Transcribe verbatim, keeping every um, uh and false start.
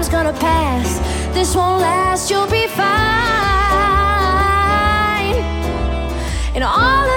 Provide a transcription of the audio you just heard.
time's gonna pass. This won't last, you'll be fine. And all